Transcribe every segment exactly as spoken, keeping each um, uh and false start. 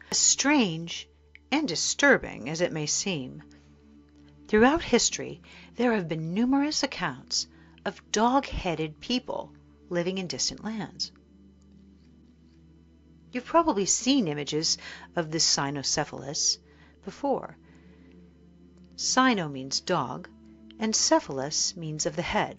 As strange and disturbing as it may seem, throughout history there have been numerous accounts of dog-headed people living in distant lands. You've probably seen images of this cynocephalus before. Cyno means dog, and cephalus means of the head.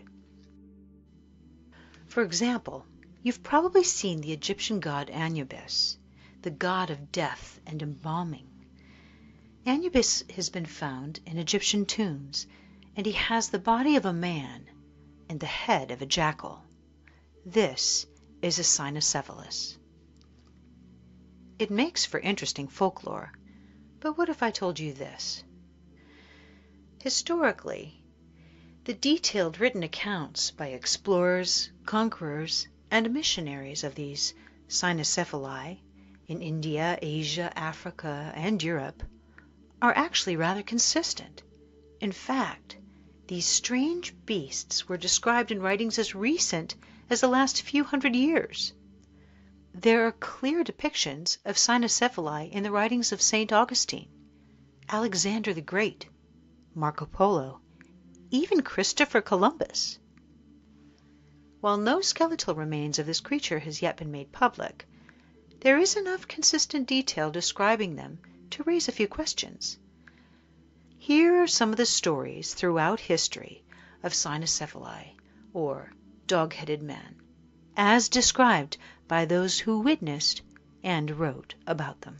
For example, you've probably seen the Egyptian god Anubis, the god of death and embalming. Anubis has been found in Egyptian tombs, and he has the body of a man and the head of a jackal. This is a cynocephalus. It makes for interesting folklore, but what if I told you this? Historically, the detailed written accounts by explorers, conquerors, and missionaries of these cynocephali in India, Asia, Africa, and Europe are actually rather consistent. In fact, these strange beasts were described in writings as recent as the last few hundred years. There are clear depictions of cynocephali in the writings of Saint Augustine, Alexander the Great, Marco Polo, even Christopher Columbus. While no skeletal remains of this creature has yet been made public, there is enough consistent detail describing them to raise a few questions. Here are some of the stories throughout history of cynocephali, or dog-headed men, as described by those who witnessed and wrote about them.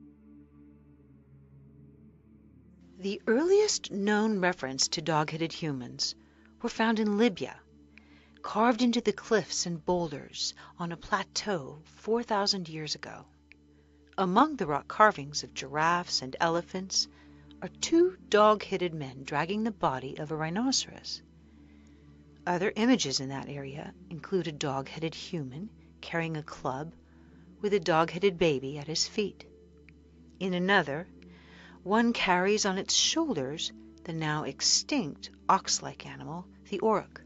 The earliest known reference to dog-headed humans were found in Libya, carved into the cliffs and boulders on a plateau four thousand years ago. Among the rock carvings of giraffes and elephants are two dog-headed men dragging the body of a rhinoceros. Other images in that area include a dog-headed human carrying a club with a dog-headed baby at his feet. In another, one carries on its shoulders the now extinct ox-like animal, the auroch.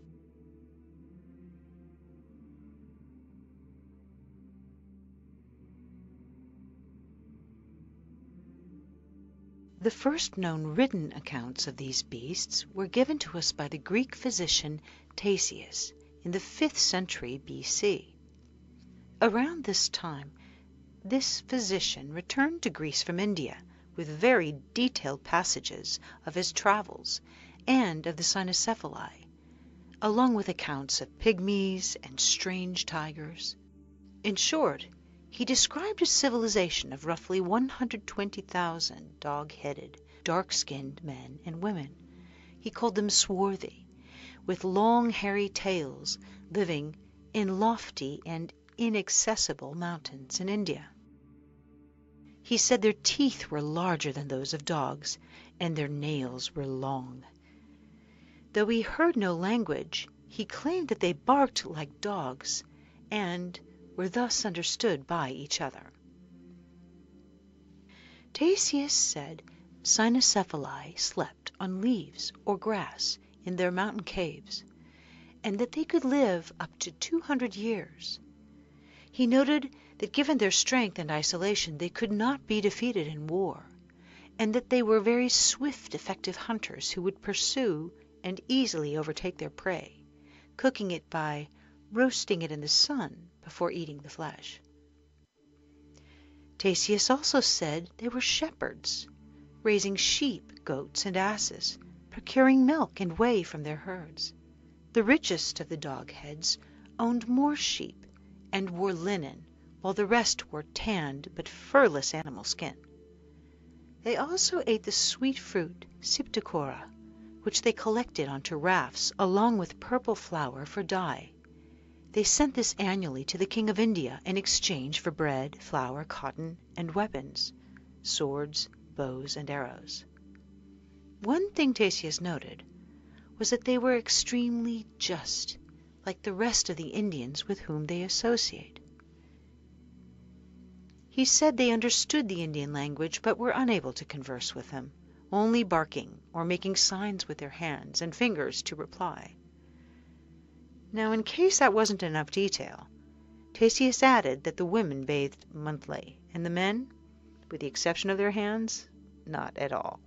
The first known written accounts of these beasts were given to us by the Greek physician Ctesias in the fifth century B C. Around this time, this physician returned to Greece from India with very detailed passages of his travels and of the cynocephali, along with accounts of pygmies and strange tigers. In short, he described a civilization of roughly one hundred twenty thousand dog-headed, dark-skinned men and women. He called them swarthy, with long hairy tails, living in lofty and inaccessible mountains in India. He said their teeth were larger than those of dogs, and their nails were long. Though he heard no language, he claimed that they barked like dogs, and were thus understood by each other. Ctesias said cynocephali slept on leaves or grass in their mountain caves, and that they could live up to two hundred years. He noted that given their strength and isolation, they could not be defeated in war, and that they were very swift, effective hunters who would pursue and easily overtake their prey, cooking it by roasting it in the sun before eating the flesh. Ctesias also said they were shepherds, raising sheep, goats, and asses, procuring milk and whey from their herds. The richest of the dog-heads owned more sheep and wore linen, while the rest wore tanned but furless animal skin. They also ate the sweet fruit Septicora, which they collected onto rafts along with purple flour for dye. They sent this annually to the king of India in exchange for bread, flour, cotton, and weapons, swords, bows, and arrows. One thing Ctesias noted was that they were extremely just, like the rest of the Indians with whom they associate. He said they understood the Indian language but were unable to converse with them, only barking or making signs with their hands and fingers to reply. Now, in case that wasn't enough detail, Ctesias added that the women bathed monthly, and the men with the exception of their hands, not at all.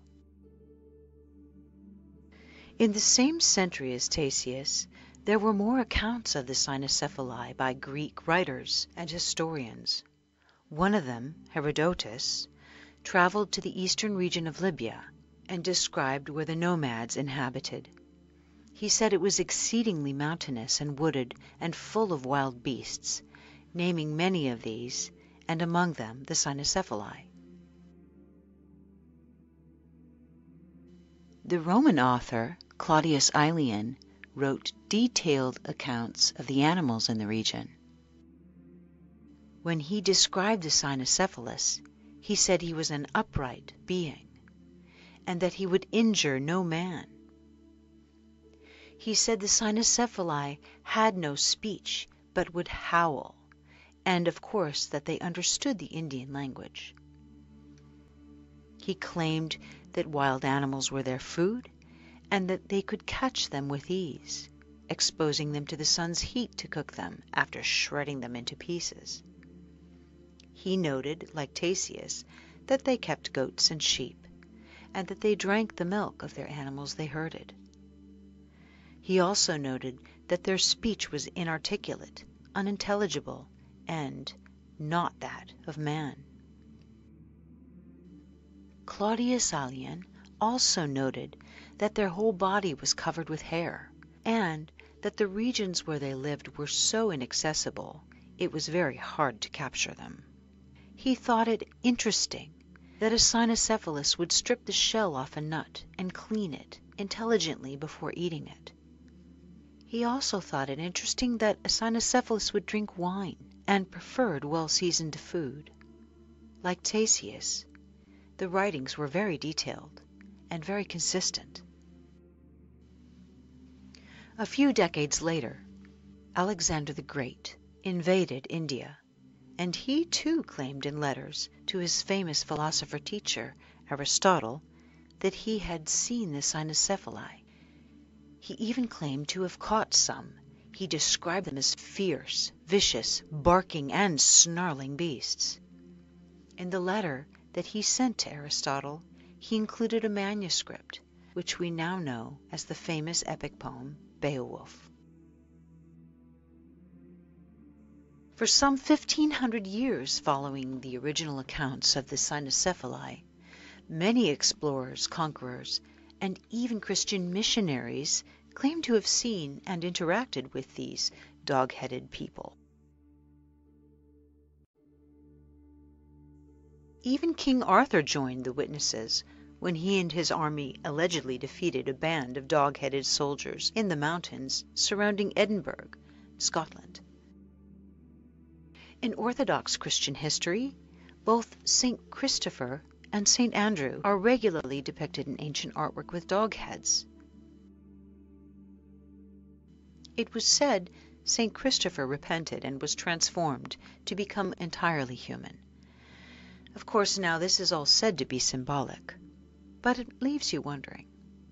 In the same century as Ctesias, there were more accounts of the cynocephali by Greek writers and historians. One of them, Herodotus, traveled to the eastern region of Libya and described where the nomads inhabited. He said it was exceedingly mountainous and wooded and full of wild beasts, naming many of these, and among them the cynocephali. The Roman author Claudius Aelian wrote detailed accounts of the animals in the region. When he described the cynocephalus, he said he was an upright being, and that he would injure no man. He said the cynocephali had no speech, but would howl, and of course that they understood the Indian language. He claimed that wild animals were their food, and that they could catch them with ease, exposing them to the sun's heat to cook them after shredding them into pieces. He noted, like Ctesias, that they kept goats and sheep, and that they drank the milk of their animals they herded. He also noted that their speech was inarticulate, unintelligible, and not that of man. Claudius Aelian also noted that their whole body was covered with hair, and that the regions where they lived were so inaccessible it was very hard to capture them. He thought it interesting that a cynocephalus would strip the shell off a nut and clean it intelligently before eating it. He also thought it interesting that a cynocephalus would drink wine and preferred well-seasoned food. Like Ctesias, the writings were very detailed and very consistent. A few decades later, Alexander the Great invaded India, and he too claimed in letters to his famous philosopher-teacher, Aristotle, that he had seen the cynocephali. He even claimed to have caught some. He described them as fierce, vicious, barking, and snarling beasts. In the letter that he sent to Aristotle, he included a manuscript, which we now know as the famous epic poem Beowulf. For some fifteen hundred years following the original accounts of the cynocephali, many explorers, conquerors, and even Christian missionaries claimed to have seen and interacted with these dog-headed people. Even King Arthur joined the witnesses when he and his army allegedly defeated a band of dog-headed soldiers in the mountains surrounding Edinburgh, Scotland. In Orthodox Christian history, both Saint Christopher and Saint Andrew are regularly depicted in ancient artwork with dog heads. It was said Saint Christopher repented and was transformed to become entirely human. Of course, now this is all said to be symbolic, but it leaves you wondering.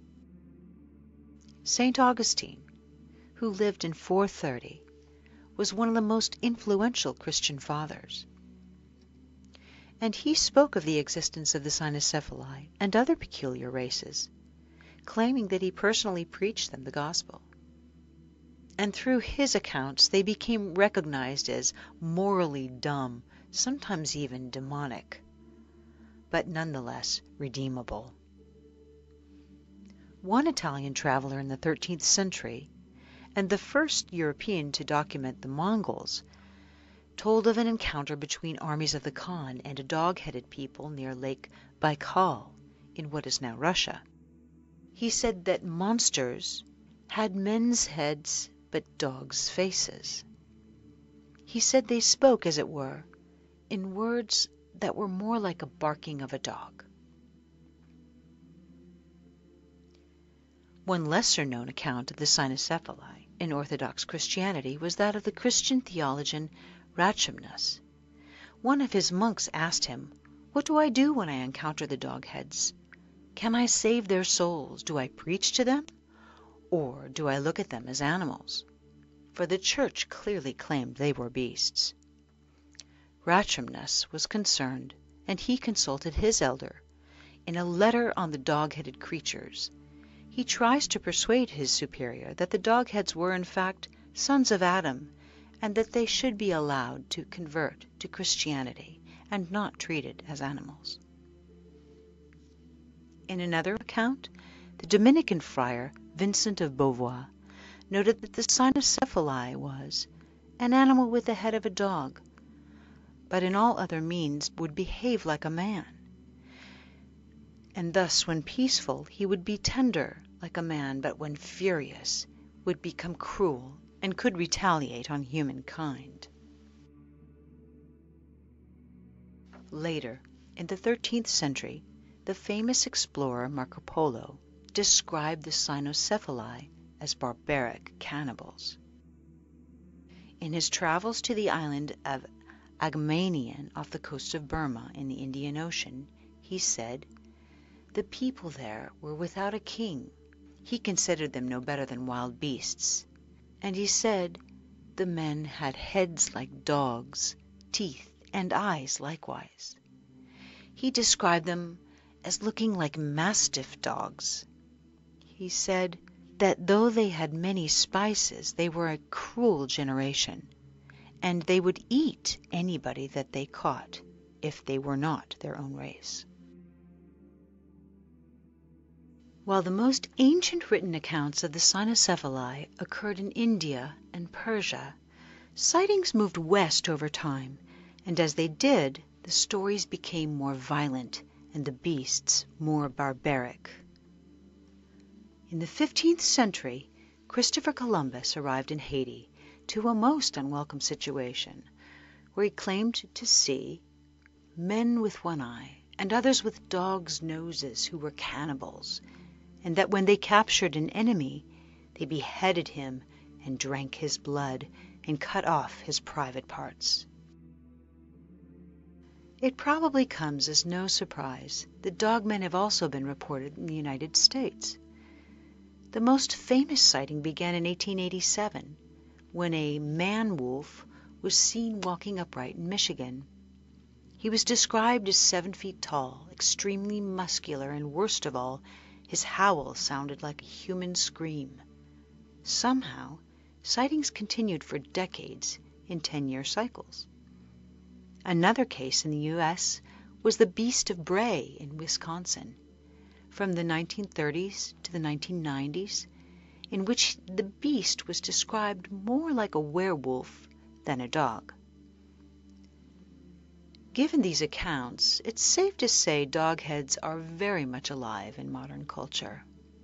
Saint Augustine, who lived in four thirty, was one of the most influential Christian fathers. And he spoke of the existence of the cynocephali and other peculiar races, claiming that he personally preached them the gospel. And through his accounts they became recognized as morally dumb, sometimes even demonic, but nonetheless redeemable. One Italian traveler in the thirteenth century, and the first European to document the Mongols, told of an encounter between armies of the Khan and a dog-headed people near Lake Baikal in what is now Russia. He said that monsters had men's heads but dogs' faces. He said they spoke, as it were, in words that were more like a barking of a dog. One lesser-known account of the cynocephali in Orthodox Christianity was that of the Christian theologian Ratchimnus. One of his monks asked him, "What do I do when I encounter the dog-heads? Can I save their souls? Do I preach to them? Or do I look at them as animals?" For the Church clearly claimed they were beasts. Ratchimnus was concerned and he consulted his elder. In a letter on the dog-headed creatures, he tries to persuade his superior that the dog-heads were in fact sons of Adam, and that they should be allowed to convert to Christianity and not treated as animals. In another account, the Dominican friar Vincent of Beauvois noted that the cynocephaly was an animal with the head of a dog, but in all other means would behave like a man. And thus when peaceful he would be tender like a man, but when furious would become cruel and could retaliate on humankind. Later, in the thirteenth century, the famous explorer Marco Polo described the cynocephali as barbaric cannibals. In his travels to the island of Agamanian off the coast of Burma in the Indian Ocean, he said, "The people there were without a king. He considered them no better than wild beasts. And he said, the men had heads like dogs, teeth and eyes likewise. He described them as looking like mastiff dogs. He said that though they had many spices, they were a cruel generation, and they would eat anybody that they caught, if they were not their own race." While the most ancient written accounts of the cynocephaly occurred in India and Persia, sightings moved west over time, and as they did, the stories became more violent and the beasts more barbaric. In the fifteenth century, Christopher Columbus arrived in Haiti to a most unwelcome situation, where he claimed to see men with one eye and others with dogs' noses who were cannibals, and that when they captured an enemy, they beheaded him and drank his blood and cut off his private parts. It probably comes as no surprise that dogmen have also been reported in the United States. The most famous sighting began in eighteen eighty-seven, when a man-wolf was seen walking upright in Michigan. He was described as seven feet tall, extremely muscular, and worst of all, his howl sounded like a human scream. Somehow, sightings continued for decades in ten-year cycles. Another case in the U S was the Beast of Bray in Wisconsin, from the nineteen thirties to the nineteen nineties, in which the beast was described more like a werewolf than a dog. Given these accounts, it's safe to say dog heads are very much alive in modern culture.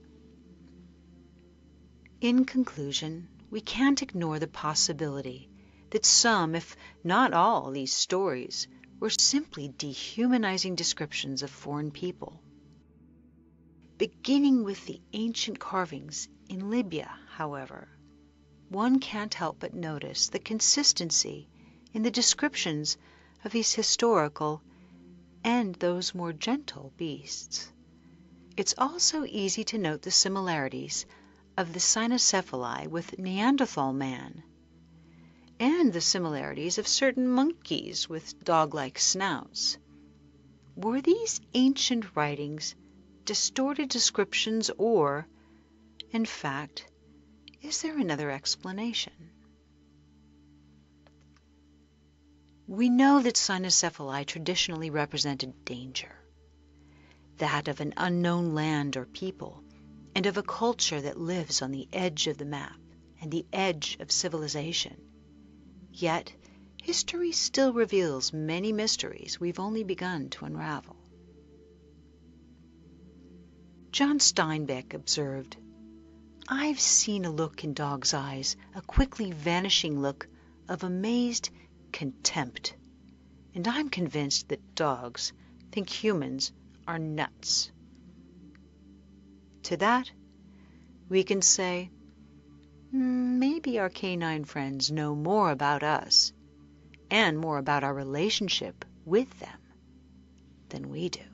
In conclusion, we can't ignore the possibility that some, if not all, these stories were simply dehumanizing descriptions of foreign people. Beginning with the ancient carvings in Libya, however, one can't help but notice the consistency in the descriptions of these historical and those more gentle beasts. It's also easy to note the similarities of the cynocephaly with Neanderthal man, and the similarities of certain monkeys with dog-like snouts. Were these ancient writings distorted descriptions, or, in fact, is there another explanation? We know that cynocephaly traditionally represented danger, that of an unknown land or people, and of a culture that lives on the edge of the map and the edge of civilization. Yet, history still reveals many mysteries we've only begun to unravel. John Steinbeck observed, "I've seen a look in dogs' eyes, a quickly vanishing look of amazed contempt, and I'm convinced that dogs think humans are nuts." To that, we can say, maybe our canine friends know more about us and more about our relationship with them than we do.